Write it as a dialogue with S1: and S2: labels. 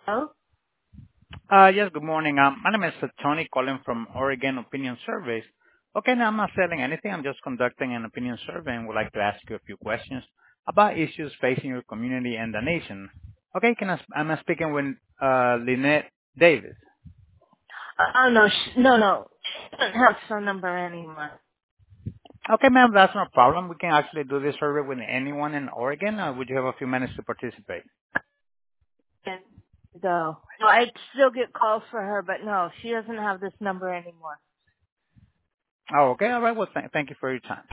S1: Oh,
S2: Yes, good morning. My name is Tony calling from Oregon Opinion Surveys. Okay, now I'm not selling anything. I'm just conducting an opinion survey and would like to ask you a few questions about issues facing your community and the nation. Okay, I'm speaking with Lynette Davis.
S1: no, no. She doesn't have phone number anymore.
S2: Okay, ma'am, that's no problem. We can actually do this survey with anyone in Oregon. Would you have a few minutes to participate?
S1: And go. No, I still get calls for her, but no, she doesn't have this number anymore.
S2: Oh, okay, all right. Well, thank you for your time.